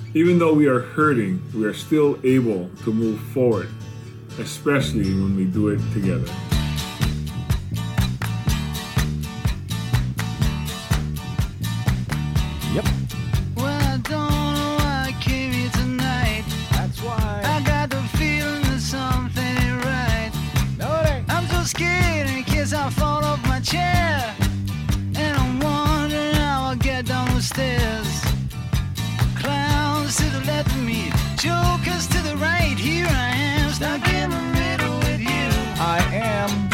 Even though we are hurting, we are still able to move forward, especially when we do it together. Yep. Well, I don't know why I came here tonight. That's why. I got the feeling that something ain't right. No, it ain't. I'm so scared in case I fall off my chair. And I'm wondering how I'll get down the stairs. Clowns to the left of me, jokers to the right. Here I am, stuck in the middle with you. I am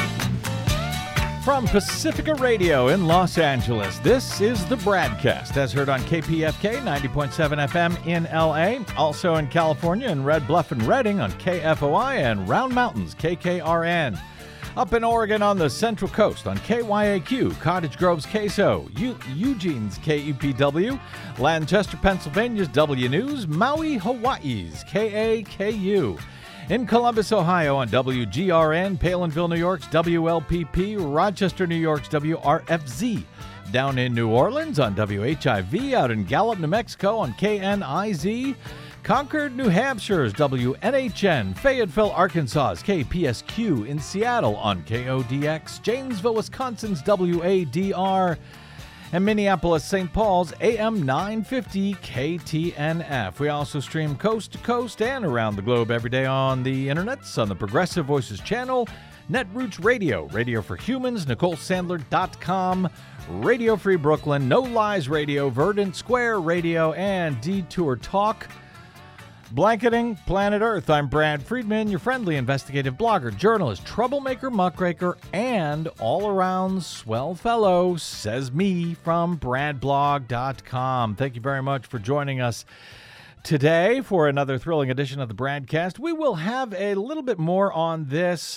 from Pacifica Radio in Los Angeles. This is the Bradcast, as heard on KPFK 90.7 FM in LA, also in California in Red Bluff and Redding on KFOI and Round Mountains KKRN. Up in Oregon on the Central Coast on KYAQ, Cottage Grove's KSO, Eugene's KUPW, Lancaster, Pennsylvania's W News, Maui, Hawaii's KAKU. In Columbus, Ohio on WGRN, Palinville, New York's WLPP, Rochester, New York's WRFZ. Down in New Orleans on WHIV, out in Gallup, New Mexico on KNIZ. Concord, New Hampshire's WNHN, Fayetteville, Arkansas's KPSQ, in Seattle on KODX, Janesville, Wisconsin's WADR, and Minneapolis, St. Paul's AM 950 KTNF. We also stream coast to coast and around the globe every day on the internets, on the Progressive Voices channel, Netroots Radio, Radio for Humans, NicoleSandler.com, Radio Free Brooklyn, No Lies Radio, Verdant Square Radio, and Detour Talk. Blanketing Planet Earth, I'm Brad Friedman, your friendly investigative blogger, journalist, troublemaker, muckraker, and all-around swell fellow, says me from bradblog.com. Thank you very much for joining us today for another thrilling edition of the Bradcast. We will have a little bit more on this,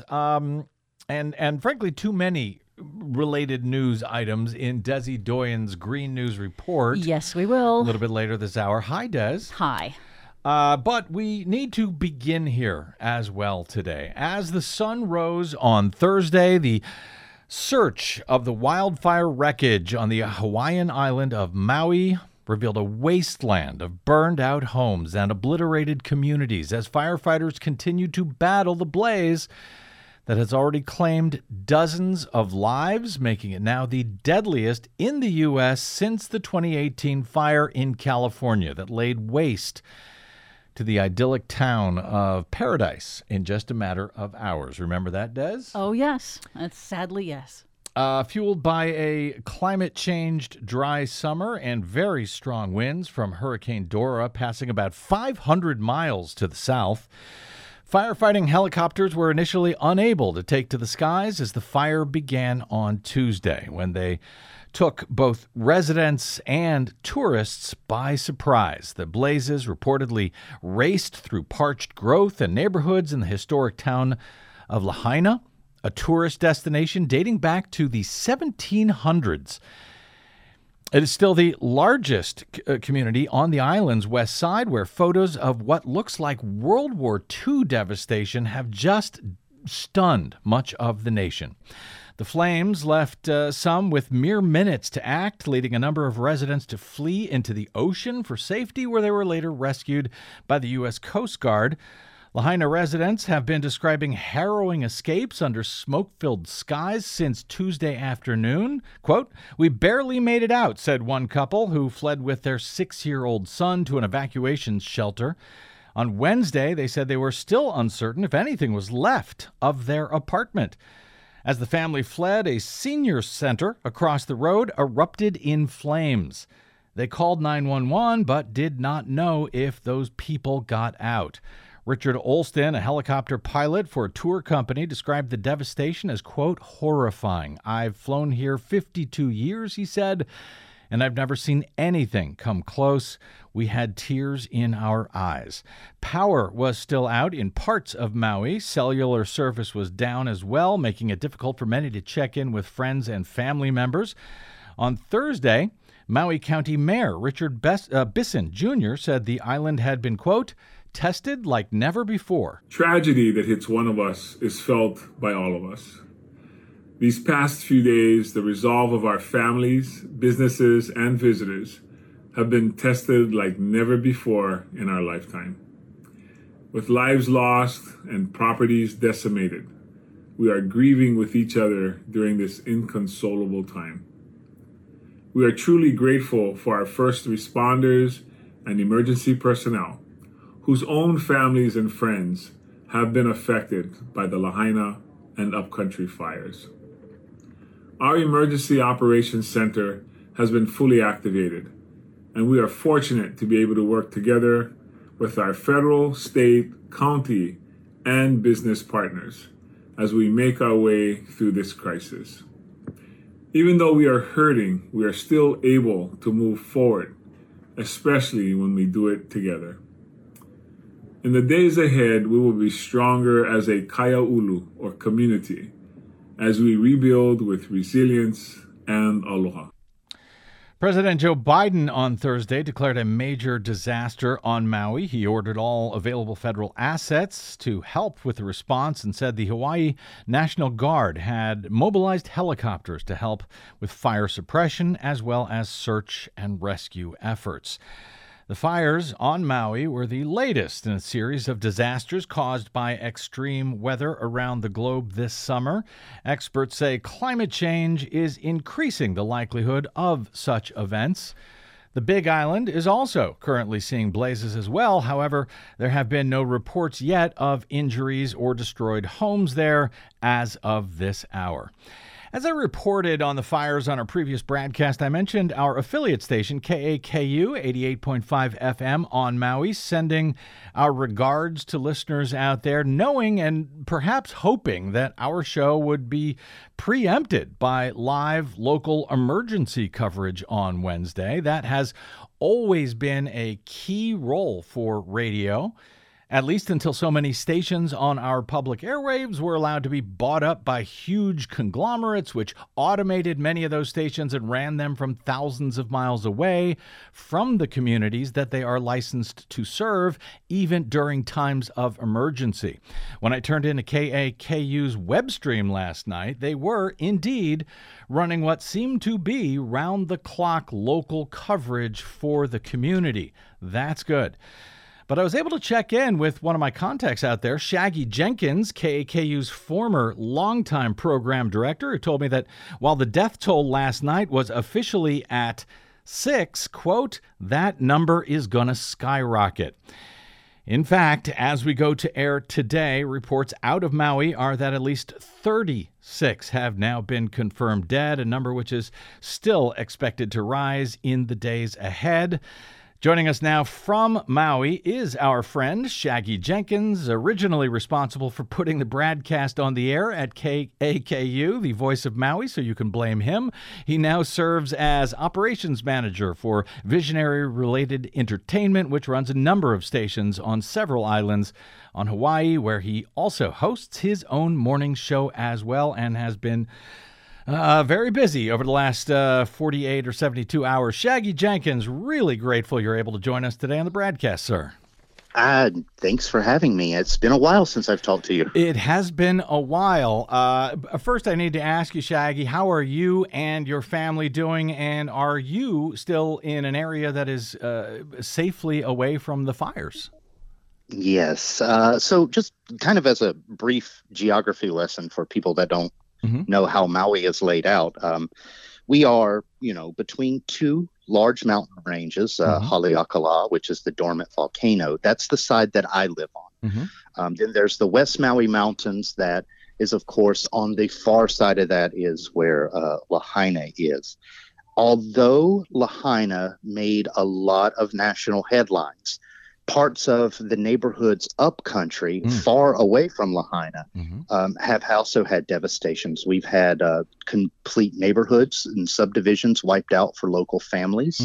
and frankly, too many related news items in Desi Doyen's Green News Report. Yes, we will. A little bit later this hour. Hi, Des. Hi. But we need to begin here as well today. As the sun rose on Thursday, the search of the wildfire wreckage on the Hawaiian island of Maui revealed a wasteland of burned-out homes and obliterated communities as firefighters continue to battle the blaze that has already claimed dozens of lives, making it now the deadliest in the U.S. since the 2018 fire in California that laid waste to the idyllic town of Paradise in just a matter of hours. Remember that, Des? Oh, yes. Sadly, yes. Fueled by a climate-changed dry summer and very strong winds from Hurricane Dora passing about 500 miles to the south, firefighting helicopters were initially unable to take to the skies as the fire began on Tuesday, when they took both residents and tourists by surprise. The blazes reportedly raced through parched growth and neighborhoods in the historic town of Lahaina, a tourist destination dating back to the 1700s. It is still the largest community on the island's west side, where photos of what looks like World War II devastation have just stunned much of the nation. The flames left some with mere minutes to act, leading a number of residents to flee into the ocean for safety, where they were later rescued by the U.S. Coast Guard. Lahaina residents have been describing harrowing escapes under smoke-filled skies since Tuesday afternoon. Quote, "We barely made it out," said one couple who fled with their 6-year-old son to an evacuation shelter. On Wednesday, they said they were still uncertain if anything was left of their apartment. As the family fled, a senior center across the road erupted in flames. They called 911, but did not know if those people got out. Richard Olston, a helicopter pilot for a tour company, described the devastation as, quote, "horrifying. I've flown here 52 years, he said, and I've never seen anything come close. We had tears in our eyes." Power was still out in parts of Maui. Cellular service was down as well, making it difficult for many to check in with friends and family members. On Thursday, Maui County Mayor Richard Bisson Jr. said the island had been, quote, "tested like never before." Tragedy that hits one of us is felt by all of us. These past few days, the resolve of our families, businesses, and visitors have been tested like never before in our lifetime. With lives lost and properties decimated, we are grieving with each other during this inconsolable time. We are truly grateful for our first responders and emergency personnel whose own families and friends have been affected by the Lahaina and upcountry fires. Our Emergency Operations Center has been fully activated, and we are fortunate to be able to work together with our federal, state, county, and business partners as we make our way through this crisis. Even though we are hurting, we are still able to move forward, especially when we do it together. In the days ahead, we will be stronger as a kaiaulu, or community, as we rebuild with resilience and aloha. President Joe Biden on Thursday declared a major disaster on Maui. He ordered all available federal assets to help with the response and said the Hawaii National Guard had mobilized helicopters to help with fire suppression as well as search and rescue efforts. The fires on Maui were the latest in a series of disasters caused by extreme weather around the globe this summer. Experts say climate change is increasing the likelihood of such events. The Big Island is also currently seeing blazes as well. However, there have been no reports yet of injuries or destroyed homes there as of this hour. As I reported on the fires on our previous broadcast, I mentioned our affiliate station, KAKU 88.5 FM on Maui, sending our regards to listeners out there, knowing and perhaps hoping that our show would be preempted by live local emergency coverage on Wednesday. That has always been a key role for radio, at least until so many stations on our public airwaves were allowed to be bought up by huge conglomerates, which automated many of those stations and ran them from thousands of miles away from the communities that they are licensed to serve, even during times of emergency. When I turned into KAKU's web stream last night, they were indeed running what seemed to be round-the-clock local coverage for the community. That's good. But I was able to check in with one of my contacts out there, Shaggy Jenkins, KAKU's former longtime program director, who told me that while the death toll last night was officially at 6, quote, that number is going to skyrocket. In fact, as we go to air today, reports out of Maui are that at least 36 have now been confirmed dead, a number which is still expected to rise in the days ahead. Joining us now from Maui is our friend Shaggy Jenkins, originally responsible for putting the broadcast on the air at KAKU, the voice of Maui, so you can blame him. He now serves as operations manager for Visionary-related entertainment, which runs a number of stations on several islands on Hawaii, where he also hosts his own morning show as well and has been very busy over the last 48 or 72 hours. Shaggy Jenkins, really grateful you're able to join us today on the broadcast, sir. Thanks for having me. It's been a while since I've talked to you. It has been a while. First, I need to ask you, Shaggy, how are you and your family doing? And are you still in an area that is safely away from the fires? Yes. So just kind of as a brief geography lesson for people that don't know how Maui is laid out. We are, between two large mountain ranges, Haleakala, which is the dormant volcano. That's the side that I live on. Then there's the West Maui Mountains that is, of course, on the far side of that is where Lahaina is. Although Lahaina made a lot of national headlines, parts of the neighborhoods upcountry, far away from Lahaina, have also had devastations. We've had complete neighborhoods and subdivisions wiped out for local families.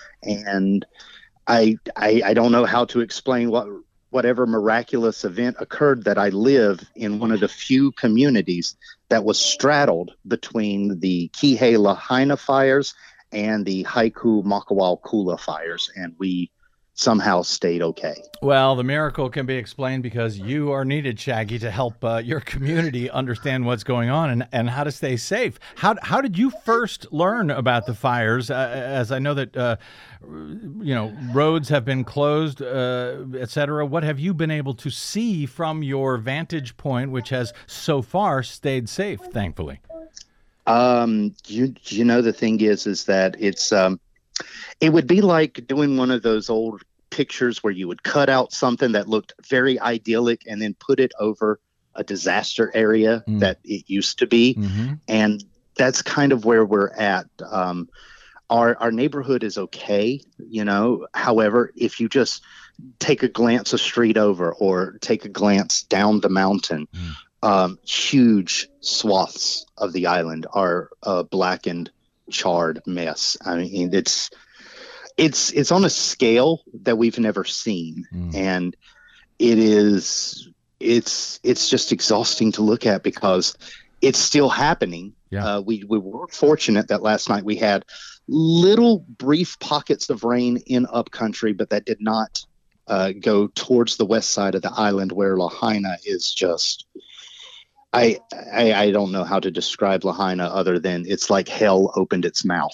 And I don't know how to explain whatever miraculous event occurred that I live in one of the few communities that was straddled between the Kihei Lahaina fires and the Haiku Makawao Kula fires. And we somehow stayed okay. Well, the miracle can be explained because you are needed, Shaggy, to help your community understand what's going on and how to stay safe. How did you first learn about the fires? As I know that roads have been closed, et cetera. What have you been able to see from your vantage point, which has so far stayed safe, thankfully? The thing is that it's it would be like doing one of those old pictures where you would cut out something that looked very idyllic and then put it over a disaster area that it used to be. Mm-hmm. And that's kind of where we're at. Our neighborhood is okay, However, if you just take a glance a street over or take a glance down the mountain, huge swaths of the island are a blackened, charred mess. I mean, it's on a scale that we've never seen, and it's just exhausting to look at because it's still happening. Yeah. We were fortunate that last night we had little brief pockets of rain in upcountry, but that did not go towards the west side of the island where Lahaina is just. I don't know how to describe Lahaina other than it's like hell opened its mouth.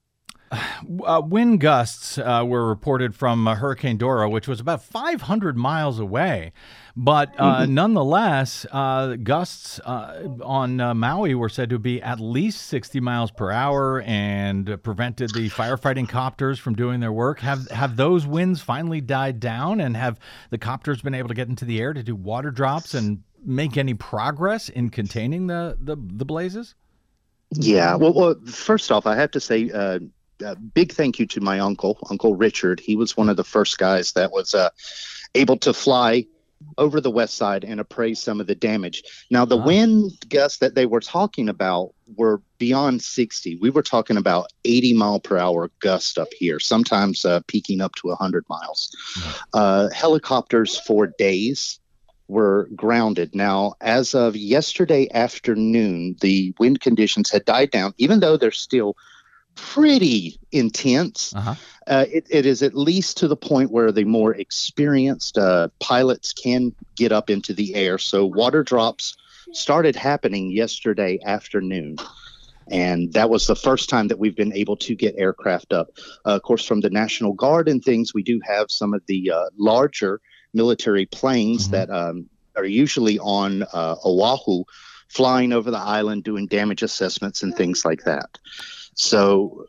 Wind gusts were reported from Hurricane Dora, which was about 500 miles away. But nonetheless, gusts on Maui were said to be at least 60 miles per hour and prevented the firefighting copters from doing their work. Have those winds finally died down, and have the copters been able to get into the air to do water drops and make any progress in containing the blazes? Yeah. Well, first off, I have to say a big thank you to my Uncle Richard. He was one of the first guys that was able to fly over the west side and appraise some of the damage. Now, the wind gusts that they were talking about were beyond 60. We were talking about 80 mile per hour gusts up here, sometimes peaking up to 100 miles. Helicopters for days were grounded. Now, as of yesterday afternoon, the wind conditions had died down, even though they're still pretty intense. It is at least to the point where the more experienced pilots can get up into the air. So water drops started happening yesterday afternoon. And that was the first time that we've been able to get aircraft up. Of course, from the National Guard and things, we do have some of the larger military planes that are usually on Oahu, flying over the island, doing damage assessments and things like that. So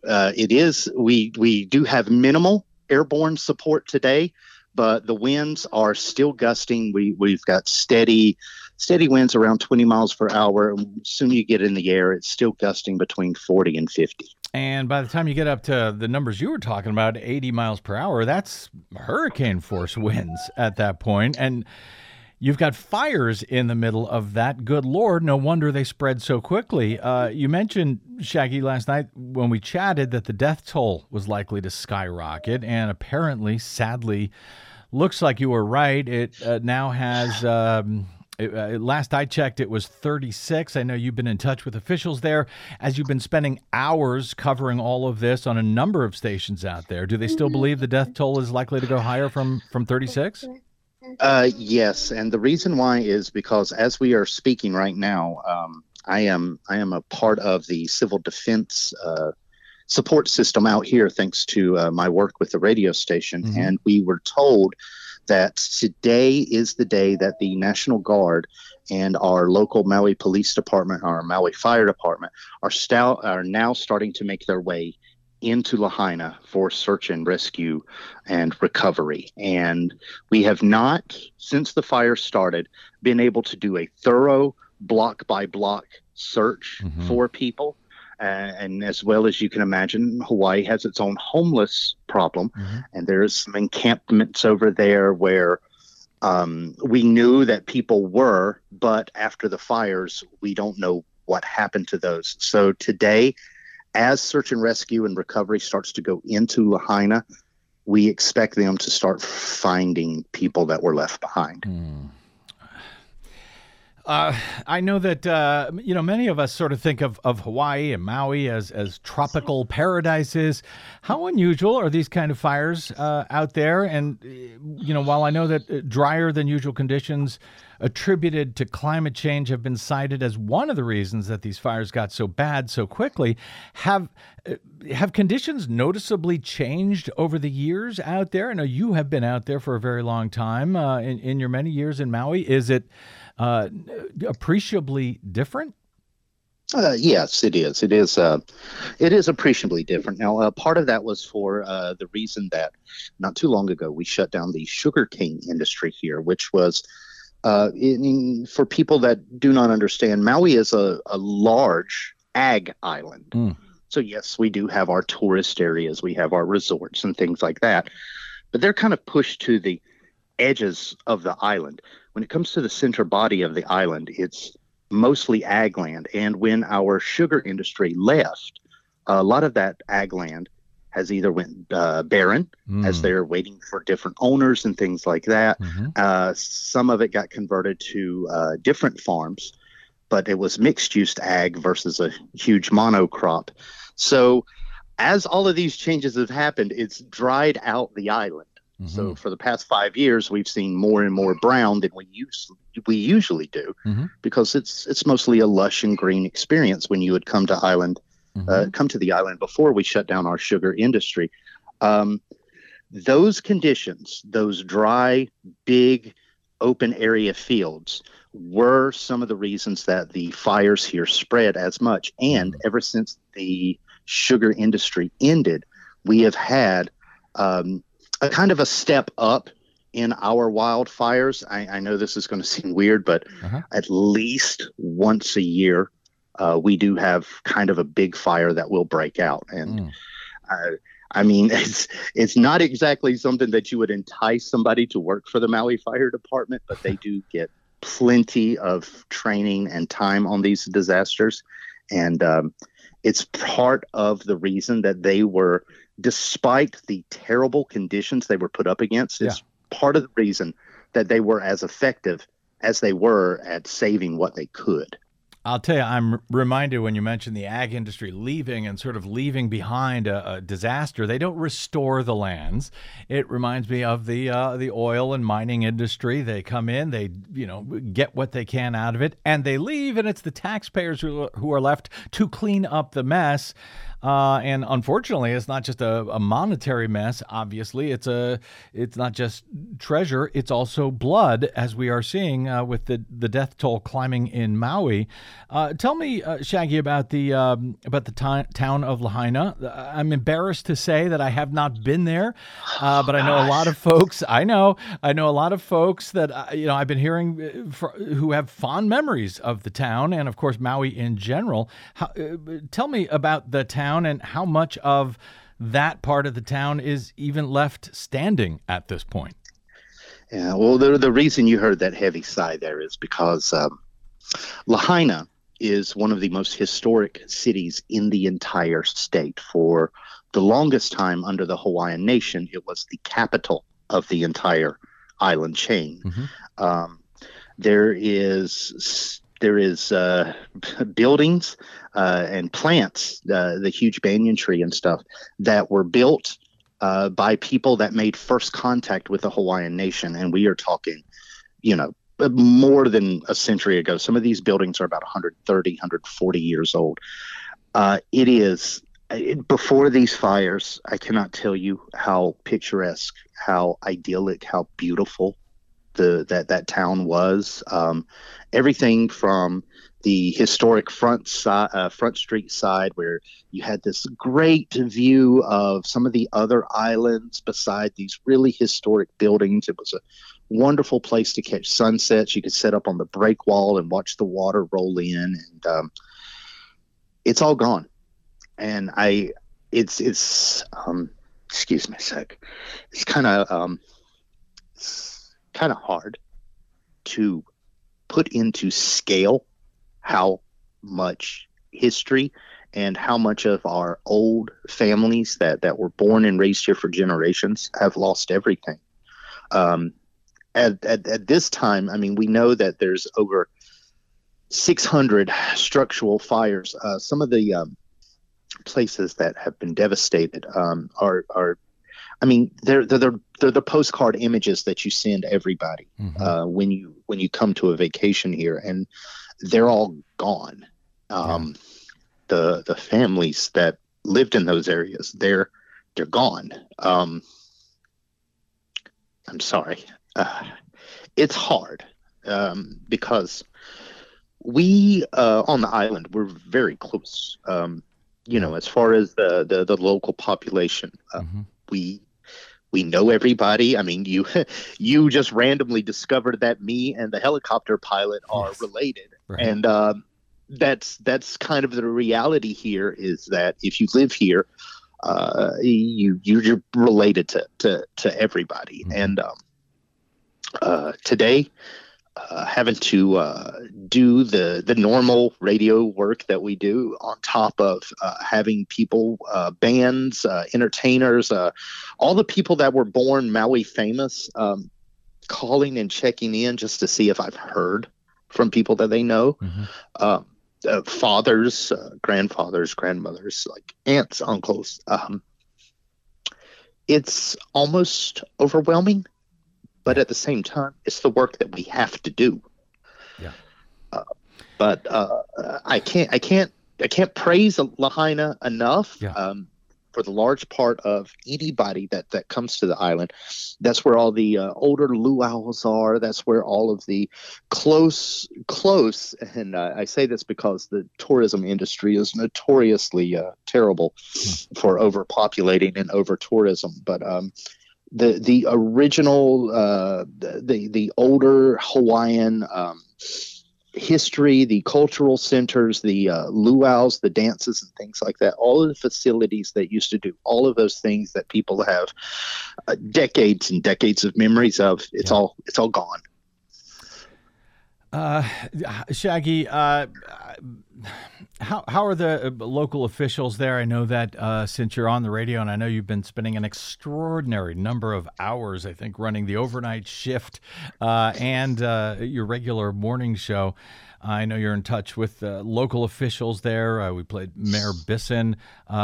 we do have minimal airborne support today, but the winds are still gusting. We've got steady winds around 20 miles per hour. And as soon as you get in the air, it's still gusting between 40 and 50. And by the time you get up to the numbers you were talking about, 80 miles per hour, that's hurricane force winds at that point. And you've got fires in the middle of that. Good Lord, no wonder they spread so quickly. You mentioned, Shaggy, last night when we chatted that the death toll was likely to skyrocket. And apparently, sadly, looks like you were right. It now has... last I checked, it was 36. I know you've been in touch with officials there as you've been spending hours covering all of this on a number of stations out there. Do they still believe the death toll is likely to go higher from 36? Yes, and the reason why is because as we are speaking right now, I am a part of the civil defense support system out here, thanks to my work with the radio station, and we were told that today is the day that the National Guard and our local Maui Police Department, our Maui Fire Department, are now starting to make their way into Lahaina for search and rescue and recovery. And we have not, since the fire started, been able to do a thorough block by block search for people. And as well as you can imagine, Hawaii has its own homeless problem. And there's some encampments over there where we knew that people were, but after the fires, we don't know what happened to those. So today, as search and rescue and recovery starts to go into Lahaina, we expect them to start finding people that were left behind. I know that many of us sort of think of Hawaii and Maui as tropical paradises. How unusual are these kind of fires out there? And while I know that drier than usual conditions attributed to climate change have been cited as one of the reasons that these fires got so bad so quickly, have conditions noticeably changed over the years out there? I know you have been out there for a very long time in your many years in Maui. Is it appreciably different? Yes, it is. It is appreciably different. Now, part of that was for the reason that not too long ago we shut down the sugarcane industry here, which was for people that do not understand, Maui is a large ag island. Mm. So yes, we do have our tourist areas, we have our resorts and things like that, but they're kind of pushed to the edges of the island. When it comes to the center body of the island, it's mostly ag land. And when our sugar industry left, a lot of that ag land has either went barren as they're waiting for different owners and things like that. Mm-hmm. Some of it got converted to different farms, but it was mixed use ag versus a huge monocrop. So as all of these changes have happened, it's dried out the island. Mm-hmm. So for the past 5 years, we've seen more and more brown than we usually do, mm-hmm. because it's mostly a lush and green experience when you would come to the island before we shut down our sugar industry. Those conditions, those dry, big, open area fields were some of the reasons that the fires here spread as much. And ever since the sugar industry ended, we have had a kind of a step up in our wildfires. I know this is going to seem weird, but at least once a year, we do have kind of a big fire that will break out. And I mean, it's not exactly something that you would entice somebody to work for the Maui Fire Department, but they do get plenty of training and time on these disasters. And it's part of the reason that they were, despite the terrible conditions they were put up against, is part of the reason that they were as effective as they were at saving what they could. I'll tell you, I'm reminded when you mentioned the ag industry leaving and sort of leaving behind a disaster. They don't restore the lands. It reminds me of the oil and mining industry. They come in, they get what they can out of it, and they leave, and it's the taxpayers who are left to clean up the mess. And unfortunately, it's not just a monetary mess. Obviously, it's not just treasure; it's also blood, as we are seeing with the death toll climbing in Maui. Tell me, Shaggy, about the town of Lahaina. I'm embarrassed to say that I have not been there, but I know a lot of folks. I know a lot of folks that I've been hearing who have fond memories of the town, and of course Maui in general. Tell me about the town. And how much of that part of the town is even left standing at this point? Yeah, well, the reason you heard that heavy sigh there is because Lahaina is one of the most historic cities in the entire state. For the longest time under the Hawaiian nation, it was the capital of the entire island chain. Mm-hmm. There is buildings and plants, the huge banyan tree and stuff that were built by people that made first contact with the Hawaiian nation. And we are talking, more than a century ago. Some of these buildings are about 130, 140 years old. Before these fires, I cannot tell you how picturesque, how idyllic, how beautiful that town was. Everything from the historic Front Street side, where you had this great view of some of the other islands beside these really historic buildings. It was a wonderful place to catch sunsets. You could sit up on the break wall and watch the water roll in, and it's all gone. And it's excuse me a sec. It's kind of hard to put into scale how much history and how much of our old families that were born and raised here for generations have lost everything. At this time, I mean, we know that there's over 600 structural fires. Some of the places that have been devastated are I mean, they're the postcard images that you send everybody when you come to a vacation here, and they're all gone. The families that lived in those areas, they're gone. I'm sorry. It's hard because we on the island, we're very close. As far as the local population, we know everybody. I mean, you just randomly discovered that me and the helicopter pilot are related, right. And that's kind of the reality here, is that if you live here, you're related to everybody. And today, having to do the normal radio work that we do, on top of having people, bands, entertainers, all the people that were born Maui famous, calling and checking in just to see if I've heard from people that they know. Fathers, grandfathers, grandmothers, like aunts, uncles. It's almost overwhelming. But at the same time, it's the work that we have to do. Yeah. But I can't praise Lahaina enough. Yeah. For the large part of anybody that comes to the island. That's where all the older luau's are. That's where all of the close, and I say this because the tourism industry is notoriously terrible for overpopulating and over tourism. But the original, the older Hawaiian history, the cultural centers, the luau's, the dances and things like that, all of the facilities that used to do all of those things that people have decades and decades of memories of, it's all gone. Shaggy, how are the local officials there? I know that since you're on the radio, and I know you've been spending an extraordinary number of hours, I think, running the overnight shift and your regular morning show. I know you're in touch with local officials there. We played Mayor Bisson.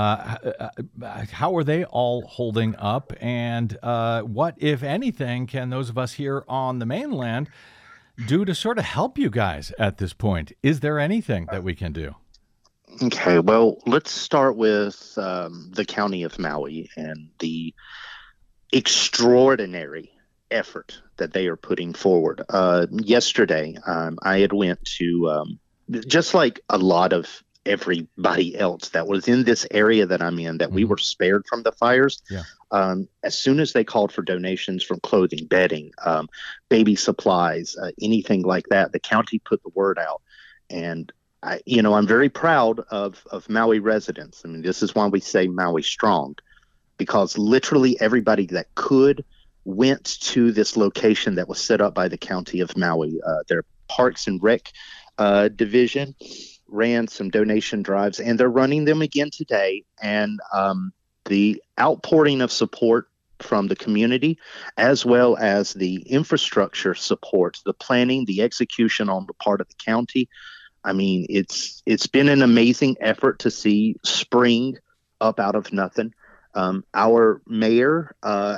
How are they all holding up? And what, if anything, can those of us here on the mainland do to sort of help you guys at this point? Is there anything that we can do? Okay, well, let's start with the county of Maui and the extraordinary effort that they are putting forward. Yesterday, I had went to, just like a lot of everybody else that was in this area that I'm in, that we were spared from the fires. Yeah. As soon as they called for donations from clothing, bedding, baby supplies, anything like that, the county put the word out. And I'm very proud of Maui residents. I mean, this is why we say Maui strong, because literally everybody that could went to this location that was set up by the county of Maui. Their Parks and Rec division ran some donation drives, and they're running them again today. And the outpouring of support from the community, as well as the infrastructure support, the planning, the execution on the part of the county. I mean, it's been an amazing effort to see spring up out of nothing. Our mayor,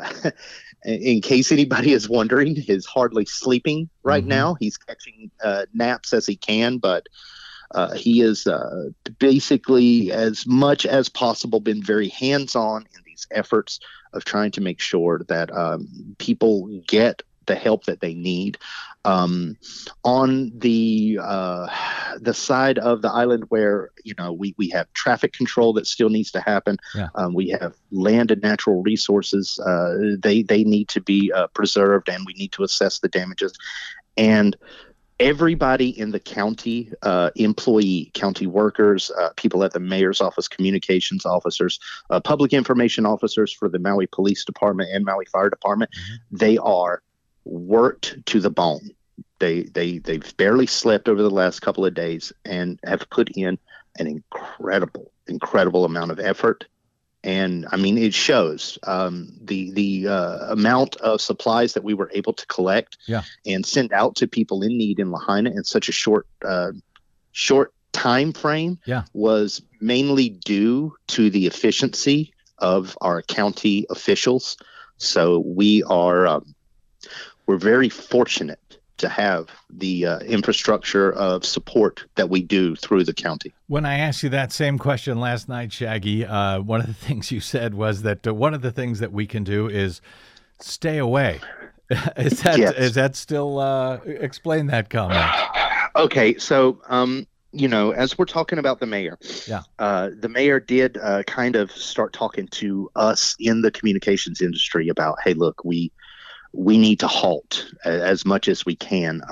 in case anybody is wondering, is hardly sleeping right now. He's catching naps as he can, but he is basically, as much as possible, been very hands-on in these efforts of trying to make sure that people get the help that they need. On the side of the island where we have traffic control that still needs to happen. Yeah. We have land and natural resources. They need to be preserved, and we need to assess the damages. And everybody in the county, county workers, people at the mayor's office, communications officers, public information officers for the Maui Police Department and Maui Fire Department, they are worked to the bone. They've barely slept over the last couple of days and have put in an incredible amount of effort. And I mean, it shows. The amount of supplies that we were able to collect and send out to people in need in Lahaina in such a short short time frame was mainly due to the efficiency of our county officials. So we're very fortunate to have the infrastructure of support that we do through the county. When I asked you that same question last night, Shaggy, one of the things you said was that one of the things that we can do is stay away. Is that still, explain that comment? Okay, so, as we're talking about the mayor, the mayor did kind of start talking to us in the communications industry about, hey, look, we need to halt as much as we can.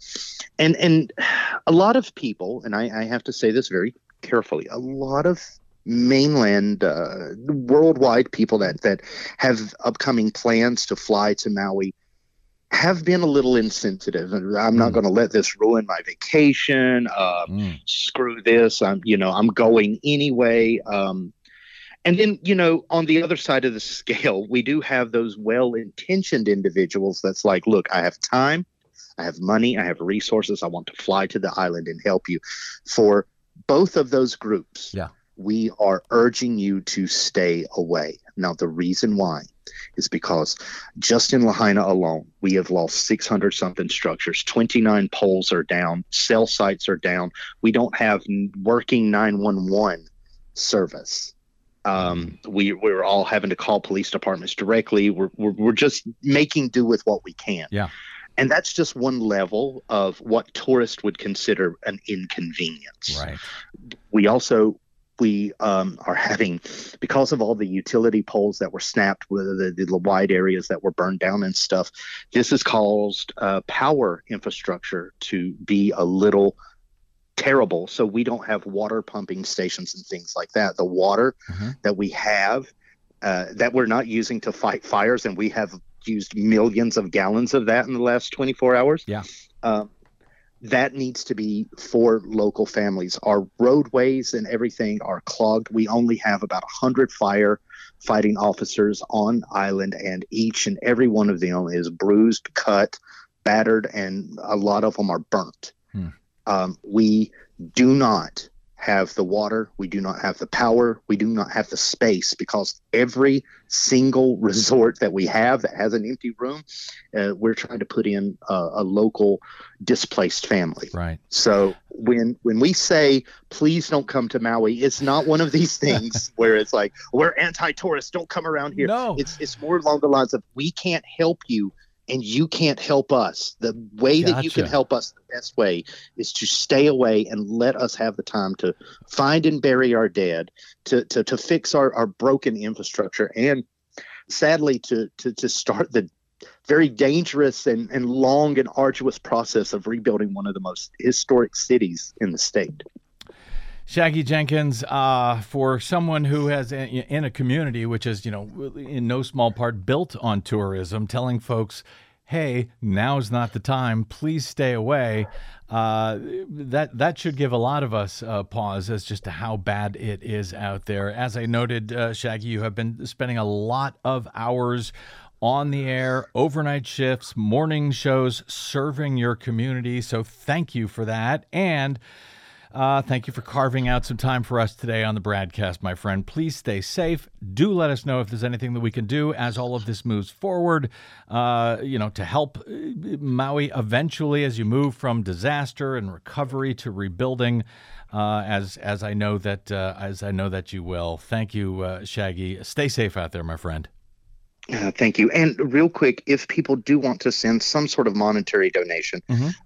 And a lot of people, and I have to say this very carefully, a lot of mainland, worldwide people that have upcoming plans to fly to Maui have been a little insensitive. And I'm not going to let this ruin my vacation. Screw this. I'm going anyway. And then, on the other side of the scale, we do have those well-intentioned individuals that's like, look, I have time, I have money, I have resources, I want to fly to the island and help you. For both of those groups, we are urging you to stay away. Now, the reason why is because just in Lahaina alone, we have lost 600-something structures. 29 poles are down. Cell sites are down. We don't have working 911 service. We're all having to call police departments directly. We're just making do with what we can. And that's just one level of what tourists would consider an inconvenience. Right. We are having, because of all the utility poles that were snapped, with the wide areas that were burned down and stuff, this has caused power infrastructure to be a little terrible. So we don't have water pumping stations and things like that. The water that we have that we're not using to fight fires, and we have used millions of gallons of that in the last 24 hours. That needs to be for local families. Our roadways and everything are clogged. We only have about 100 firefighting officers on island, and each and every one of them is bruised, cut, battered, and a lot of them are burnt. We do not have the water. We do not have the power. We do not have the space, because every single resort that we have that has an empty room, we're trying to put in a local displaced family. Right. So when we say, please don't come to Maui, it's not one of these things where it's like, we're anti-tourist, don't come around here. No. It's more along the lines of, we can't help you and you can't help us. The way that you can help us, the best way, is to stay away and let us have the time to find and bury our dead, to fix our broken infrastructure, and sadly to start the very dangerous and long and arduous process of rebuilding one of the most historic cities in the state. Shaggy Jenkins, for someone who has in a community which is, in no small part built on tourism, telling folks, hey, now's not the time, please stay away, that should give a lot of us pause as just to how bad it is out there. As I noted, Shaggy, you have been spending a lot of hours on the air, overnight shifts, morning shows, serving your community. So thank you for that. And thank you for carving out some time for us today on the broadcast, my friend. Please stay safe. Do let us know if there's anything that we can do as all of this moves forward, to help Maui eventually as you move from disaster and recovery to rebuilding, as I know that you will. Thank you, Shaggy. Stay safe out there, my friend. Thank you. And real quick, if people do want to send some sort of monetary donation,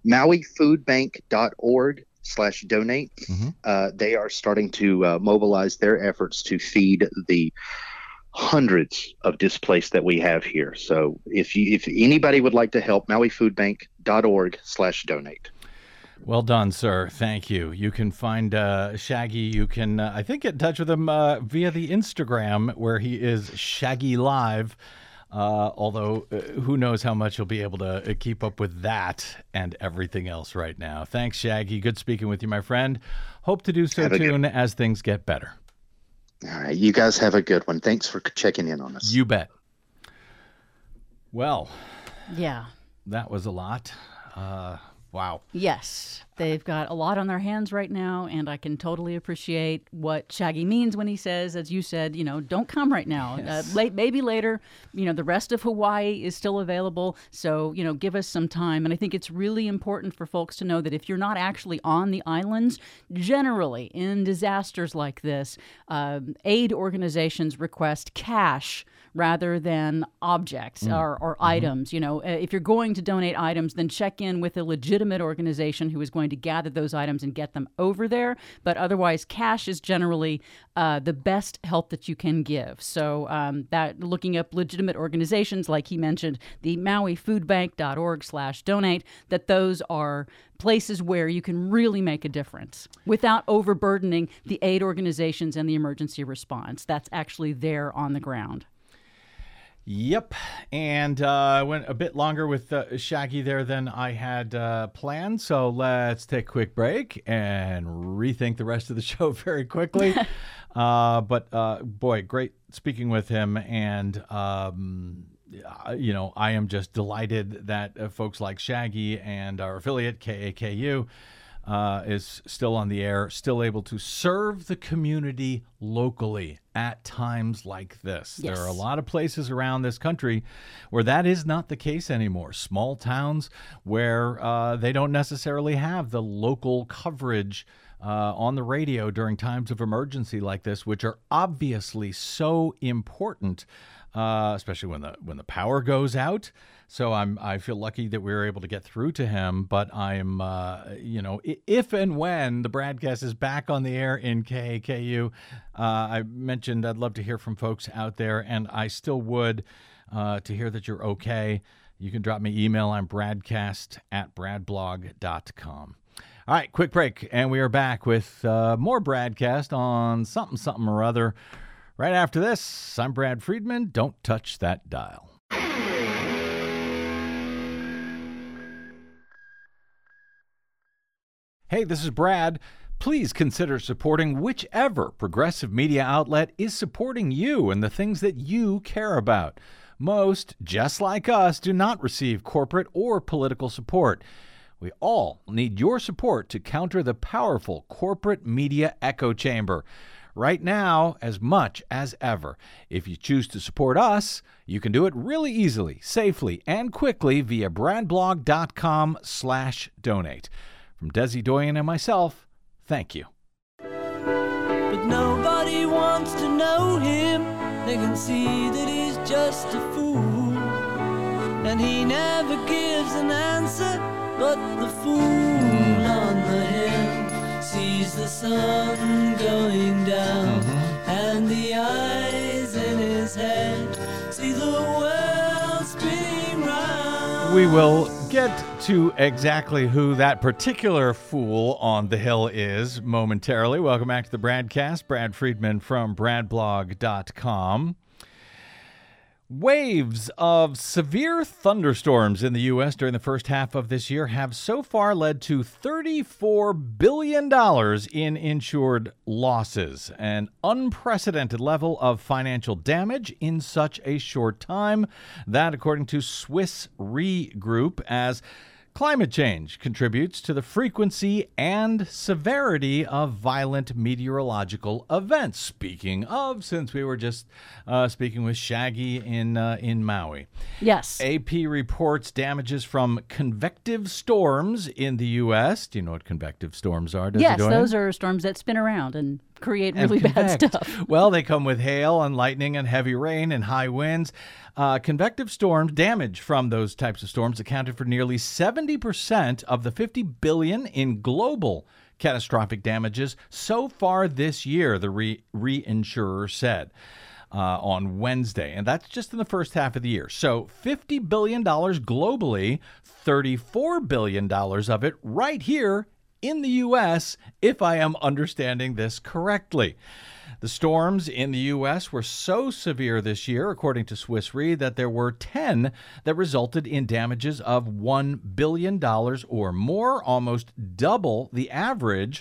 MauiFoodBank.org/donate. They are starting to mobilize their efforts to feed the hundreds of displaced that we have here. So if anybody would like to help, MauiFoodBank.org/donate. Well done, sir. Thank you. You can find Shaggy. You can, I think, get in touch with him via the Instagram, where he is Shaggy Live. Although who knows how much you'll be able to keep up with that and everything else right now. Thanks, Shaggy. Good speaking with you, my friend. Hope to do so soon as things get better. All right. You guys have a good one. Thanks for checking in on us. You bet. Well. Yeah. That was a lot. Wow. Yes, they've got a lot on their hands right now, and I can totally appreciate what Shaggy means when he says, as you said, don't come right now. Yes. Maybe later. The rest of Hawaii is still available, so give us some time. And I think it's really important for folks to know that if you're not actually on the islands, generally in disasters like this, aid organizations request cash rather than objects or items. If you're going to donate items, then check in with a legitimate organization who is going to gather those items and get them over there. But otherwise, cash is generally the best help that you can give. So that looking up legitimate organizations, like he mentioned, the MauiFoodBank.org/donate, that those are places where you can really make a difference without overburdening the aid organizations and the emergency response. That's actually there on the ground. Yep, and I went a bit longer with Shaggy there than I had planned, so let's take a quick break and rethink the rest of the show very quickly. But boy, great speaking with him, and I am just delighted that folks like Shaggy and our affiliate KAKU is still on the air, still able to serve the community locally at times like this. Yes. There are a lot of places around this country where that is not the case anymore. Small towns where they don't necessarily have the local coverage on the radio during times of emergency like this, which are obviously so important, especially when the power goes out. So I feel lucky that we were able to get through to him. But I'm, if and when the BradCast is back on the air in KAKU, I mentioned I'd love to hear from folks out there, and I still would to hear that you're okay. You can drop me email. I'm bradcast@bradblog.com. All right, quick break, and we are back with more BradCast on something or other. Right after this, I'm Brad Friedman. Don't touch that dial. Hey, this is Brad. Please consider supporting whichever progressive media outlet is supporting you and the things that you care about. Most, just like us, do not receive corporate or political support. We all need your support to counter the powerful corporate media echo chamber. Right now, as much as ever. If you choose to support us, you can do it really easily, safely, and quickly via bradblog.com/donate. From Desi Doyen and myself, thank you. But nobody wants to know him. They can see that he's just a fool. And he never gives an answer, but the fool on the hill sees the sun going down, and the eyes in his head see the world spinning round. We will get to exactly who that particular fool on the hill is momentarily. Welcome back to the BradCast. Brad Friedman from bradblog.com. Waves of severe thunderstorms in the U.S. during the first half of this year have so far led to $34 billion in insured losses, an unprecedented level of financial damage in such a short time. That, according to Swiss Re Group, as climate change contributes to the frequency and severity of violent meteorological events. Speaking of, since we were just speaking with Shaggy in Maui. Yes. AP reports damages from convective storms in the U.S. Do you know what convective storms are? Yes, those are storms that spin around and create really bad stuff. Well, they come with hail and lightning and heavy rain and high winds. Convective storms, damage from those types of storms accounted for nearly 70% of the $50 billion in global catastrophic damages so far this year, the reinsurer said on Wednesday. And that's just in the first half of the year. So $50 billion globally, $34 billion of it right here in the U.S., if I am understanding this correctly. The storms in the U.S. were so severe this year, according to Swiss Re, that there were 10 that resulted in damages of $1 billion or more, almost double the average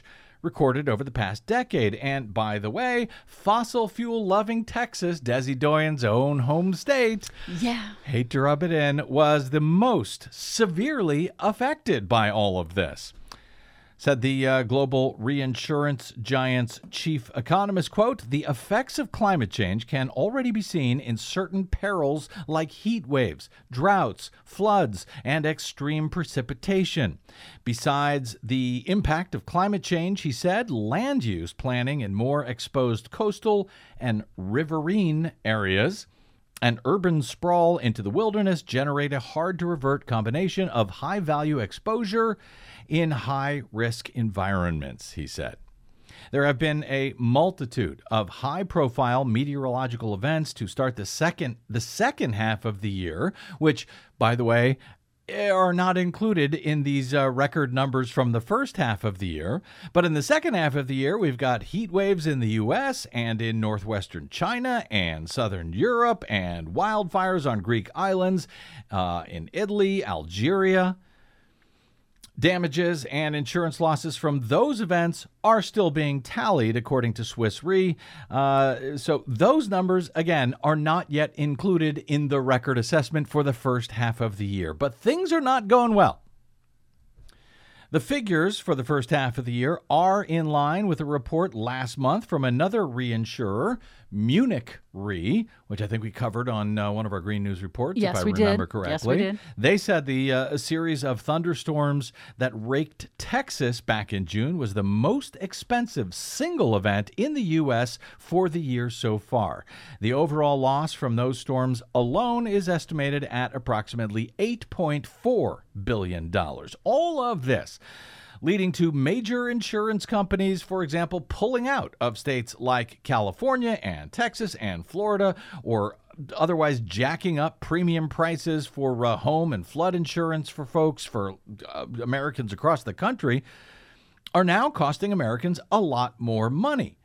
recorded over the past decade. And by the way, fossil fuel loving Texas, Desi Doyen's own home state, hate to rub it in, was the most severely affected by all of this. Said the global reinsurance giant's chief economist, quote, "The effects of climate change can already be seen in certain perils like heat waves, droughts, floods, and extreme precipitation. Besides the impact of climate change," he said, "land use planning in more exposed coastal and riverine areas and urban sprawl into the wilderness generate a hard-to-revert combination of high-value exposure in high-risk environments," he said. There have been a multitude of high-profile meteorological events to start the second half of the year, which, by the way, are not included in these record numbers from the first half of the year. But in the second half of the year, we've got heat waves in the U.S. and in northwestern China and southern Europe, and wildfires on Greek islands, in Italy, Algeria. Damages and insurance losses from those events are still being tallied, according to Swiss Re. So those numbers, again, are not yet included in the record assessment for the first half of the year. But things are not going well. The figures for the first half of the year are in line with a report last month from another reinsurer, Munich Re, which I think we covered on one of our Green News reports, if I remember correctly. Yes, we did. They said a series of thunderstorms that raked Texas back in June was the most expensive single event in the U.S. for the year so far. The overall loss from those storms alone is estimated at approximately $8.4 billion. All of this leading to major insurance companies, for example, pulling out of states like California and Texas and Florida, or otherwise jacking up premium prices for home and flood insurance for folks, for Americans across the country, are now costing Americans a lot more money.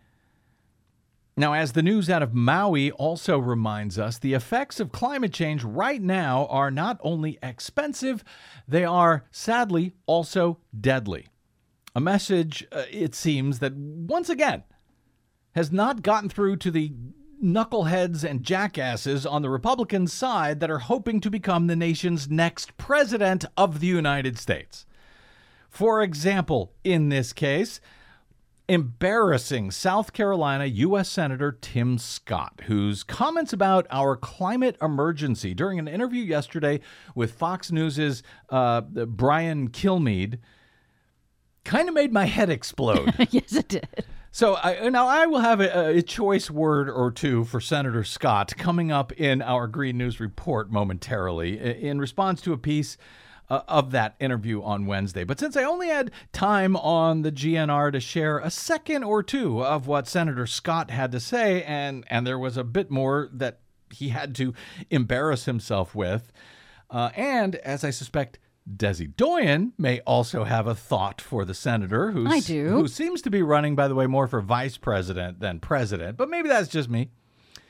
Now, as the news out of Maui also reminds us, the effects of climate change right now are not only expensive, they are sadly also deadly. A message, it seems, that once again has not gotten through to the knuckleheads and jackasses on the Republican side that are hoping to become the nation's next president of the United States. For example, in this case, embarrassing South Carolina U.S. Senator Tim Scott, whose comments about our climate emergency during an interview yesterday with Fox News' Brian Kilmeade kind of made my head explode. Yes, it did. So I will have a choice word or two for Senator Scott coming up in our Green News report momentarily in response to a piece of that interview on Wednesday. But since I only had time on the GNR to share a second or two of what Senator Scott had to say, and there was a bit more that he had to embarrass himself with, and as I suspect, Desi Doyen may also have a thought for the senator who seems to be running, by the way, more for vice president than president, but maybe that's just me.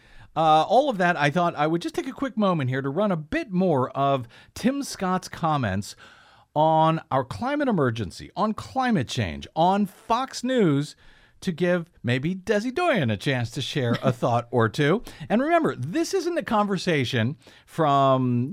All of that, I thought I would just take a quick moment here to run a bit more of Tim Scott's comments on our climate emergency, on climate change, on Fox News, to give maybe Desi Doyen a chance to share a thought or two. And remember, this isn't a conversation from,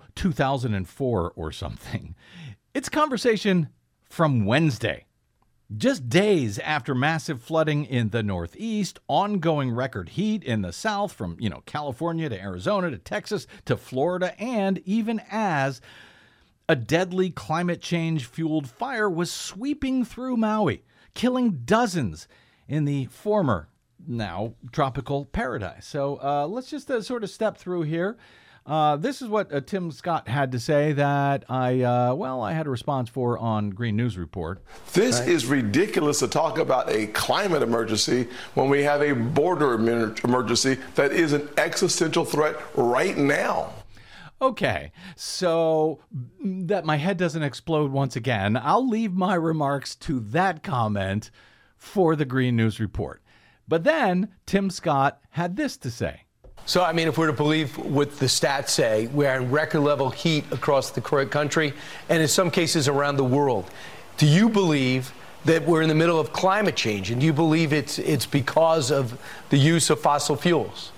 2004 or something. It's a conversation from Wednesday. Just days after massive flooding in the Northeast, ongoing record heat in the South from, California to Arizona to Texas to Florida, and even as a deadly climate change-fueled fire was sweeping through Maui, killing dozens in the former, now tropical paradise. So let's just sort of step through here. This is what Tim Scott had to say that I had a response for on Green News Report. This is ridiculous to talk about a climate emergency when we have a border emergency that is an existential threat right now. Okay, so that my head doesn't explode once again, I'll leave my remarks to that comment for the Green News Report. But then Tim Scott had this to say. So, if we're to believe what the stats say, we're in record level heat across the country and in some cases around the world. Do you believe that we're in the middle of climate change? And do you believe it's because of the use of fossil fuels?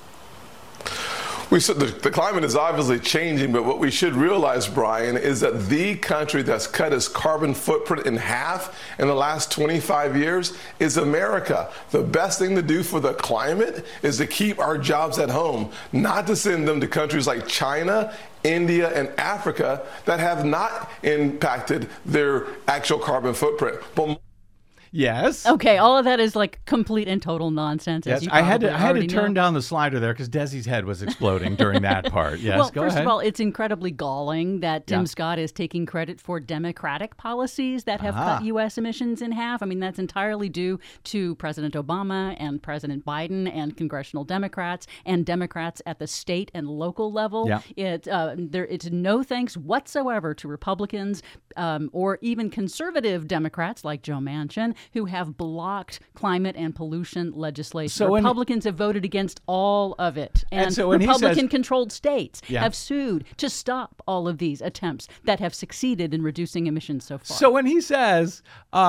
The climate is obviously changing, but what we should realize, Brian, is that the country that's cut its carbon footprint in half in the last 25 years is America. The best thing to do for the climate is to keep our jobs at home, not to send them to countries like China, India, and Africa that have not impacted their actual carbon footprint. But Yes. Okay, all of that is like complete and total nonsense. Yes, I had to turn down the slider there because Desi's head was exploding during that part. Yes, well, go first ahead. of all, it's incredibly galling that Tim Scott is taking credit for Democratic policies that have cut U.S. emissions in half. I mean, that's entirely due to President Obama and President Biden and congressional Democrats and Democrats at the state and local level. Yeah. It's no thanks whatsoever to Republicans or even conservative Democrats like Joe Manchin, who have blocked climate and pollution legislation. So Republicans have voted against all of it. And so when Republican-controlled states have sued to stop all of these attempts that have succeeded in reducing emissions so far. So when he says,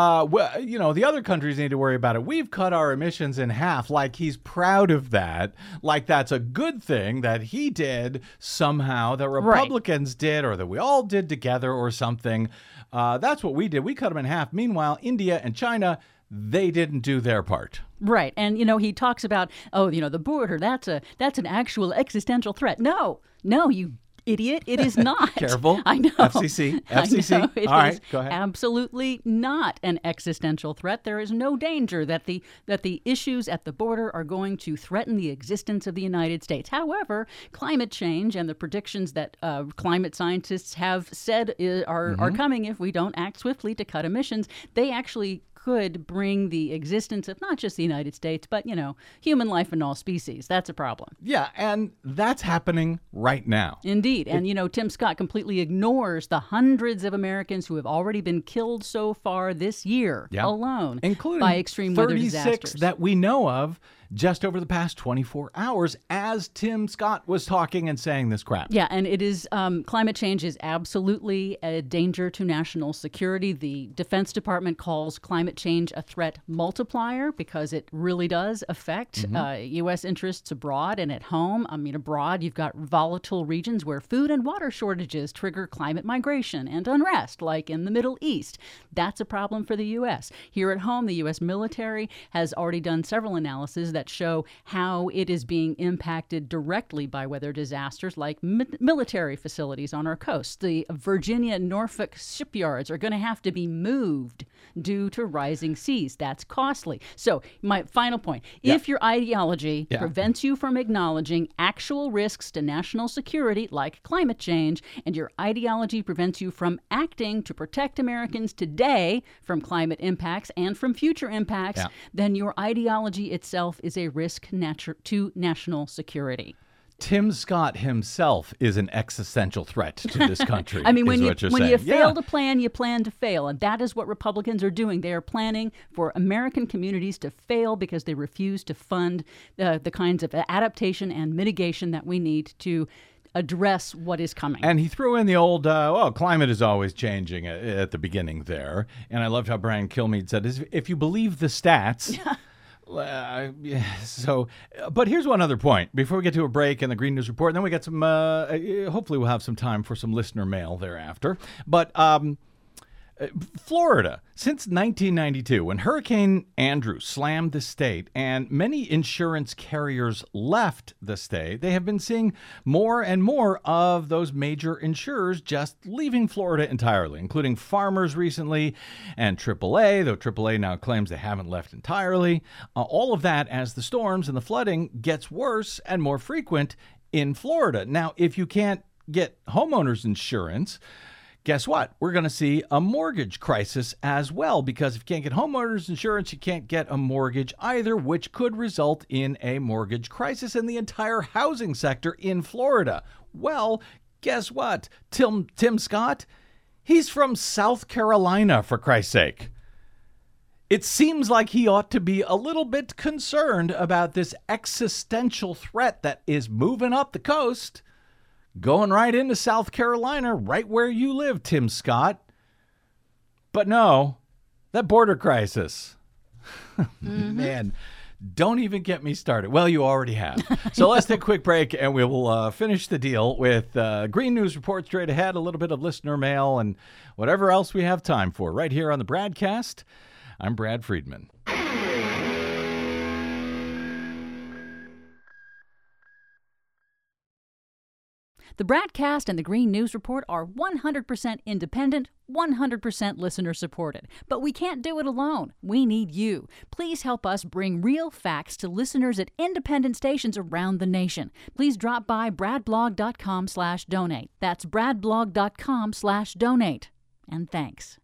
the other countries need to worry about it, we've cut our emissions in half, like he's proud of that, like that's a good thing that he did somehow, that Republicans did, or that we all did together or something. That's what we did. We cut them in half. Meanwhile, India and China, they didn't do their part. Right. And, he talks about, the border, that's an actual existential threat. No, you idiot. It is not. Careful. I know. FCC. I know. It All right, is go ahead. absolutely not an existential threat. There is no danger that the issues at the border are going to threaten the existence of the United States. However, climate change and the predictions that climate scientists have said are coming if we don't act swiftly to cut emissions, they actually could bring the existence of not just the United States, but, human life in all species. That's a problem. Yeah, and that's happening right now. Indeed. And, Tim Scott completely ignores the hundreds of Americans who have already been killed so far this year alone, including by extreme weather 36 disasters. that we know of just over the past 24 hours as Tim Scott was talking and saying this crap. Yeah, and it is climate change is absolutely a danger to national security. The Defense Department calls climate change a threat multiplier because it really does affect U.S. interests abroad and at home. I mean, abroad, you've got volatile regions where food and water shortages trigger climate migration and unrest, like in the Middle East. That's a problem for the U.S. Here at home, the U.S. military has already done several analyses that show how it is being impacted directly by weather disasters like military facilities on our coast. The Virginia Norfolk shipyards are going to have to be moved due to rising seas. That's costly. So my final point, if your ideology prevents you from acknowledging actual risks to national security like climate change, and your ideology prevents you from acting to protect Americans today from climate impacts and from future impacts, then your ideology itself is a risk to national security. Tim Scott himself is an existential threat to this country. I mean, when you saying. fail to plan, you plan to fail. And that is what Republicans are doing. They are planning for American communities to fail because they refuse to fund the kinds of adaptation and mitigation that we need to address what is coming. And he threw in the old, climate is always changing at the beginning there. And I loved how Brian Kilmeade said, if you believe the stats... But here's one other point before we get to a break and the Green News Report. And then we get some, hopefully we'll have some time for some listener mail thereafter. But Florida, since 1992, when Hurricane Andrew slammed the state and many insurance carriers left the state, they have been seeing more and more of those major insurers just leaving Florida entirely, including Farmers recently and AAA, though AAA now claims they haven't left entirely. All of that as the storms and the flooding gets worse and more frequent in Florida. Now, if you can't get homeowners insurance, guess what? We're going to see a mortgage crisis as well, because if you can't get homeowners insurance, you can't get a mortgage either, which could result in a mortgage crisis in the entire housing sector in Florida. Well, guess what? Tim Scott, he's from South Carolina, for Christ's sake. It seems like he ought to be a little bit concerned about this existential threat that is moving up the coast, going right into South Carolina, right where you live, Tim Scott. But no, That border crisis. Man, don't even get me started. Well, you already have. So let's take a quick break, and we will finish the deal with Green News Report straight ahead, a little bit of listener mail, and whatever else we have time for right here on the Bradcast. I'm Brad Friedman. The Bradcast and the Green News Report are 100% independent, 100% listener supported. But we can't do it alone. We need you. Please help us bring real facts to listeners at independent stations around the nation. Please drop by bradblog.com/donate. That's bradblog.com/donate. And thanks.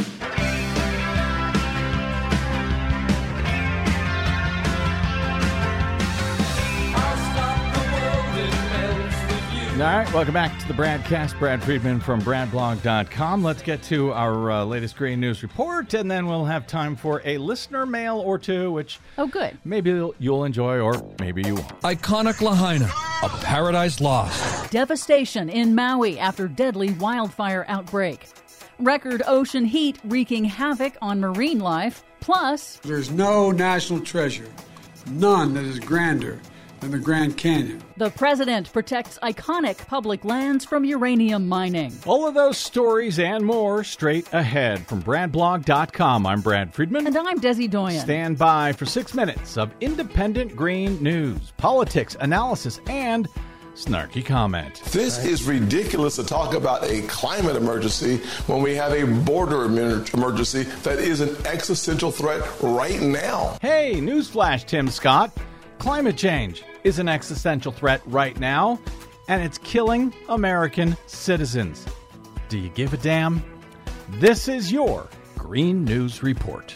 All right, welcome back to the Bradcast. Brad Friedman from bradblog.com. Let's get to our latest Green News Report, and then we'll have time for a listener mail or two, which good. Maybe you'll enjoy or maybe you won't. Iconic Lahaina, a paradise lost. Devastation in Maui after deadly wildfire outbreak. Record ocean heat wreaking havoc on marine life. Plus, there's no national treasure, none that is grander than the Grand Canyon. The president protects iconic public lands from uranium mining. All of those stories and more straight ahead from bradblog.com. I'm Brad Friedman. And I'm Desi Doyen. Stand by for 6 minutes of independent green news, politics, analysis, and snarky comment. This is ridiculous to talk about a climate emergency when we have a border emergency that is an existential threat right now. Hey, newsflash, Tim Scott. Climate change is an existential threat right now, and it's killing American citizens. Do you give a damn? This is your Green News Report.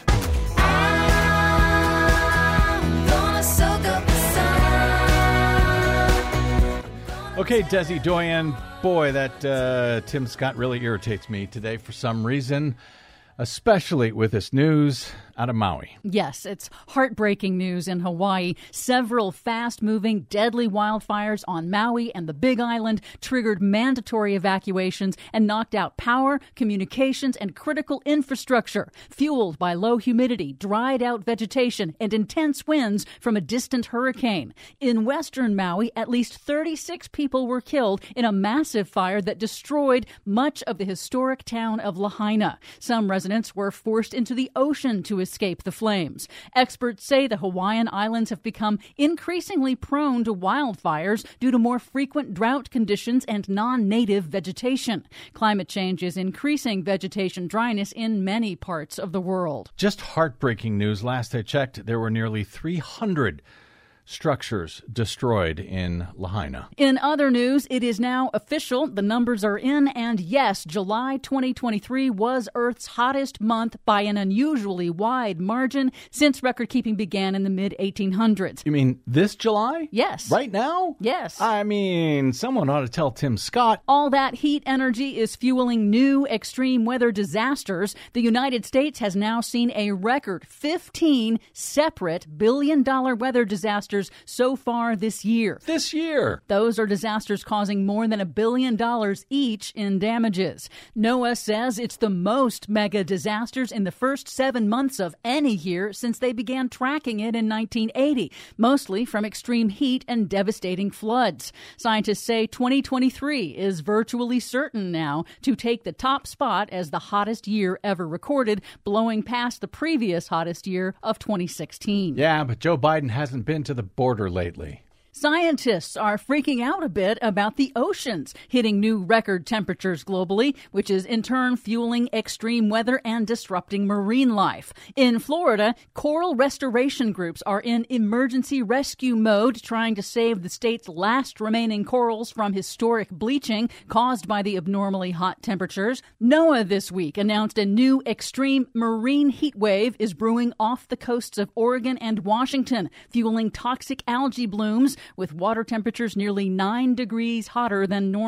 Okay, Desi Doyen, boy, that Tim Scott really irritates me today for some reason, especially with this news out of Maui. Yes, it's heartbreaking news in Hawaii. Several fast-moving, deadly wildfires on Maui and the Big Island triggered mandatory evacuations and knocked out power, communications, and critical infrastructure, fueled by low humidity, dried-out vegetation, and intense winds from a distant hurricane. In western Maui, at least 36 people were killed in a massive fire that destroyed much of the historic town of Lahaina. Some residents were forced into the ocean to escape the flames. Experts say the Hawaiian Islands have become increasingly prone to wildfires due to more frequent drought conditions and non-native vegetation. Climate change is increasing vegetation dryness in many parts of the world. Just heartbreaking news. Last I checked, there were nearly 300 structures destroyed in Lahaina. In other news, it is now official. The numbers are in, and yes, July 2023 was Earth's hottest month by an unusually wide margin since record-keeping began in the mid-1800s. You mean this July? Yes. Right now? Yes. I mean, someone ought to tell Tim Scott. All that heat energy is fueling new extreme weather disasters. The United States has now seen a record 15 separate billion-dollar weather disasters so far this year. This year? Those are disasters causing more than $1 billion each in damages. NOAA says it's the most mega disasters in the first 7 months of any year since they began tracking it in 1980, mostly from extreme heat and devastating floods. Scientists say 2023 is virtually certain now to take the top spot as the hottest year ever recorded, blowing past the previous hottest year of 2016. Yeah, but Joe Biden hasn't been to the border lately. Scientists are freaking out a bit about the oceans hitting new record temperatures globally, which is in turn fueling extreme weather and disrupting marine life. In Florida, coral restoration groups are in emergency rescue mode, trying to save the state's last remaining corals from historic bleaching caused by the abnormally hot temperatures. NOAA this week announced a new extreme marine heat wave is brewing off the coasts of Oregon and Washington, fueling toxic algae blooms with water temperatures nearly 9 degrees hotter than normal.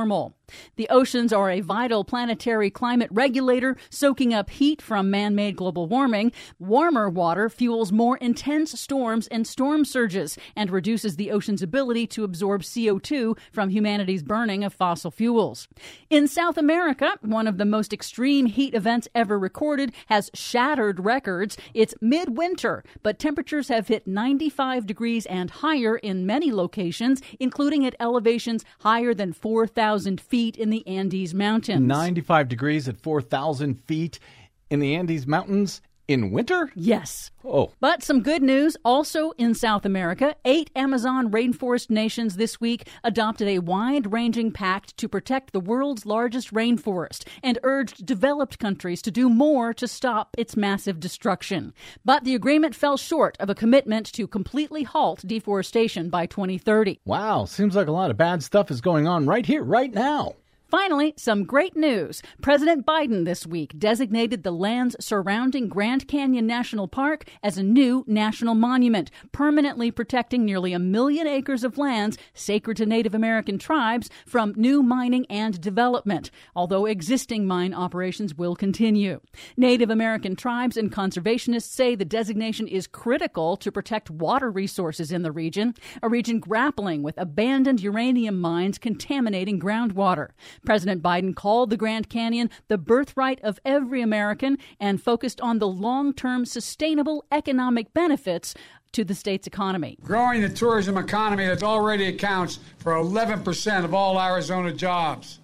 The oceans are a vital planetary climate regulator, soaking up heat from man-made global warming. Warmer water fuels more intense storms and storm surges and reduces the ocean's ability to absorb CO2 from humanity's burning of fossil fuels. In South America, one of the most extreme heat events ever recorded has shattered records. It's midwinter, but temperatures have hit 95 degrees and higher in many locations, including at elevations higher than 4,000 feet in the Andes Mountains. 95 degrees at 4,000 feet in the Andes Mountains in winter? Yes. Oh. But some good news also in South America. 8 Amazon rainforest nations this week adopted a wide-ranging pact to protect the world's largest rainforest and urged developed countries to do more to stop its massive destruction. But the agreement fell short of a commitment to completely halt deforestation by 2030. Wow, seems like a lot of bad stuff is going on right here, right now. Finally, some great news. President Biden this week designated the lands surrounding Grand Canyon National Park as a new national monument, permanently protecting nearly 1 million acres of lands sacred to Native American tribes from new mining and development, although existing mine operations will continue. Native American tribes and conservationists say the designation is critical to protect water resources in the region, a region grappling with abandoned uranium mines contaminating groundwater. President Biden called the Grand Canyon the birthright of every American and focused on the long-term sustainable economic benefits to the state's economy. Growing the tourism economy that already accounts for 11% of all Arizona jobs.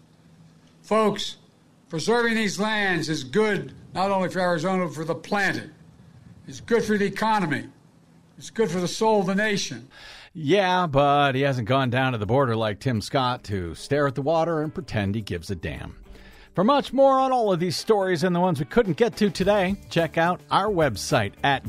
Folks, preserving these lands is good not only for Arizona, but for the planet. It's good for the economy. It's good for the soul of the nation. Yeah, but he hasn't gone down to the border like Tim Scott to stare at the water and pretend he gives a damn. For much more on all of these stories and the ones we couldn't get to today, check out our website at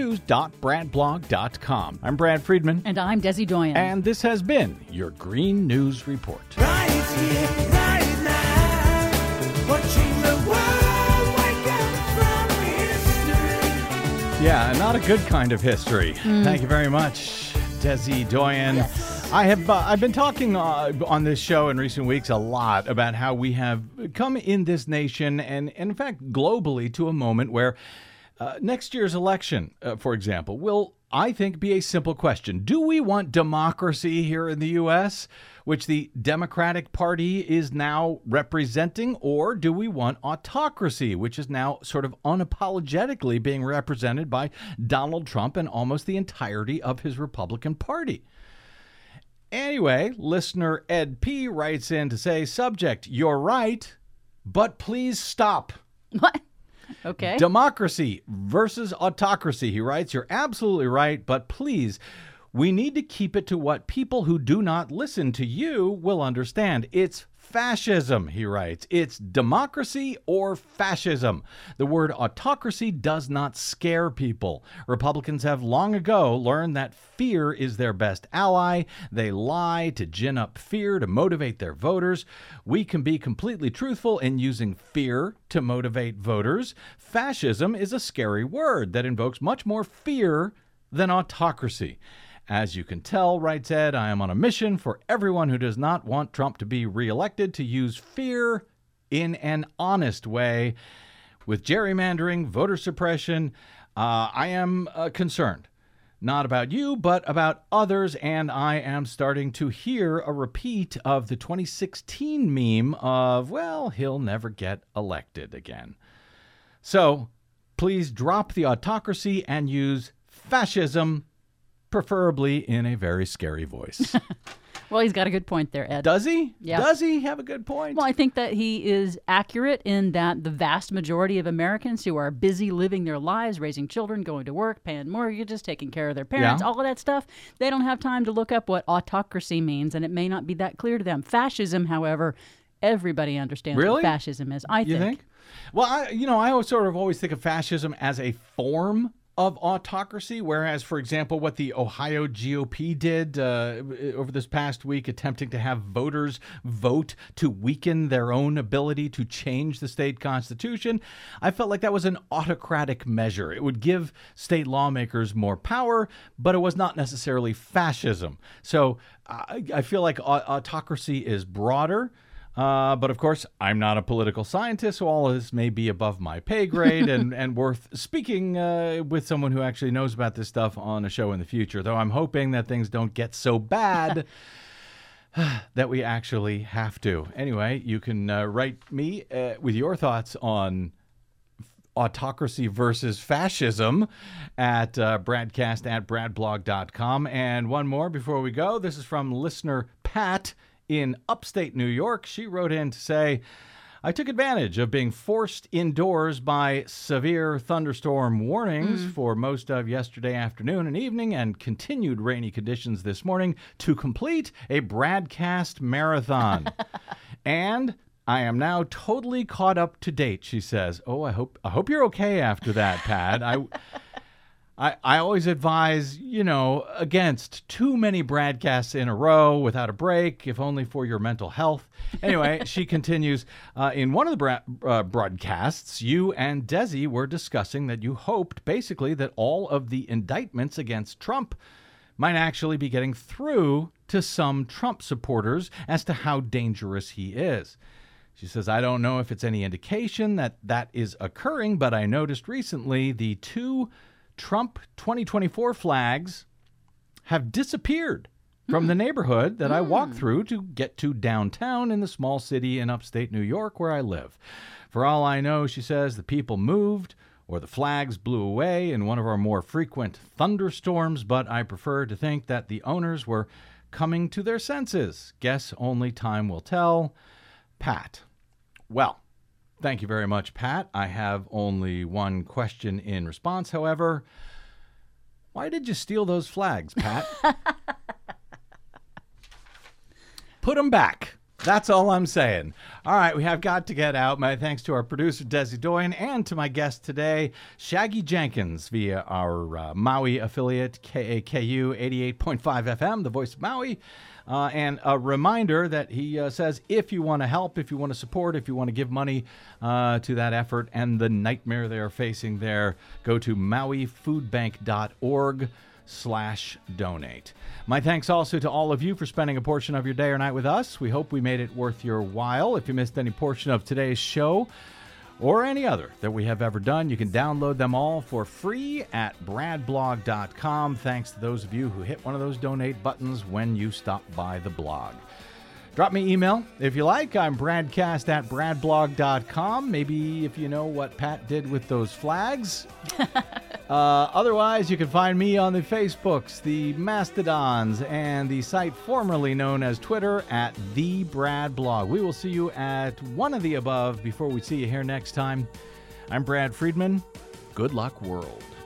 greennews.bradblog.com. I'm Brad Friedman. And I'm Desi Doyen. And this has been your Green News Report. Right here, right now, watching the world wake up from history. Yeah, not a good kind of history. Thank you very much, Desi Doyen. Yes. I've been talking on this show in recent weeks a lot about how we have come in this nation and in fact globally to a moment where next year's election, for example, will, I think, be a simple question. Do we want democracy here in the U.S., which the Democratic Party is now representing, or do we want autocracy, which is now sort of unapologetically being represented by Donald Trump and almost the entirety of his Republican Party? Anyway, listener Ed P. writes in to say, subject, you're right, but please stop. What? Okay. Democracy versus autocracy, he writes. You're absolutely right, but please, we need to keep it to what people who do not listen to you will understand. It's fascism, he writes. It's democracy or fascism. The word autocracy does not scare people. Republicans have long ago learned that fear is their best ally. They lie to gin up fear to motivate their voters. We can be completely truthful in using fear to motivate voters. Fascism is a scary word that invokes much more fear than autocracy. As you can tell, writes Ed, I am on a mission for everyone who does not want Trump to be reelected to use fear in an honest way. With gerrymandering, voter suppression, I am concerned. Not about you, but about others, and I am starting to hear a repeat of the 2016 meme of, well, he'll never get elected again. So please drop the autocracy and use fascism, preferably in a very scary voice. Well, he's got a good point there, Ed. Does he? Yeah. Does he have a good point? Well, I think that he is accurate in that the vast majority of Americans who are busy living their lives, raising children, going to work, paying mortgages, taking care of their parents, all of that stuff, they don't have time to look up what autocracy means, and it may not be that clear to them. Fascism, however, everybody understands what fascism is, I think. You think? Well, I always think of fascism as a form of autocracy, whereas, for example, what the Ohio GOP did over this past week, attempting to have voters vote to weaken their own ability to change the state constitution, I felt like that was an autocratic measure. It would give state lawmakers more power, but it was not necessarily fascism. So I feel like autocracy is broader. But of course, I'm not a political scientist, so all of this may be above my pay grade and worth speaking with someone who actually knows about this stuff on a show in the future, though I'm hoping that things don't get so bad that we actually have to. Anyway, you can write me with your thoughts on autocracy versus fascism at bradcast@bradblog.com. And one more before we go. This is from listener Pat in upstate New York. She wrote in to say, I took advantage of being forced indoors by severe thunderstorm warnings for most of yesterday afternoon and evening and continued rainy conditions this morning to complete a Bradcast marathon. And I am now totally caught up to date, she says. Oh, I hope you're okay after that, Pat. I always advise, against too mesi Bradcasts in a row without a break, if only for your mental health. Anyway, she continues, in one of the broadcasts, you and Desi were discussing that you hoped basically that all of the indictments against Trump might actually be getting through to some Trump supporters as to how dangerous he is. She says, I don't know if it's any indication that that is occurring, but I noticed recently the 2 Trump 2024 flags have disappeared from the neighborhood that I walk through to get to downtown in the small city in upstate New York where I live. For all I know, she says, the people moved or the flags blew away in one of our more frequent thunderstorms, but I prefer to think that the owners were coming to their senses. Guess only time will tell. Pat. Well, thank you very much, Pat. I have only one question in response, however. Why did you steal those flags, Pat? Put them back. That's all I'm saying. All right, we have got to get out. My thanks to our producer, Desi Doyen, and to my guest today, Shaggy Jenkins, via our Maui affiliate, KAKU 88.5 FM, the voice of Maui. And a reminder that he says if you want to help, if you want to support, if you want to give money to that effort and the nightmare they are facing there, go to mauifoodbank.org/donate. My thanks also to all of you for spending a portion of your day or night with us. We hope we made it worth your while. If you missed any portion of today's show or any other that we have ever done, you can download them all for free at bradblog.com. Thanks to those of you who hit one of those donate buttons when you stop by the blog. Drop me email if you like. I'm bradcast@bradblog.com. Maybe if you know what Pat did with those flags. Otherwise, you can find me on the Facebooks, the Mastodons, and the site formerly known as Twitter at The Brad Blog. We will see you at one of the above before we see you here next time. I'm Brad Friedman. Good luck, world.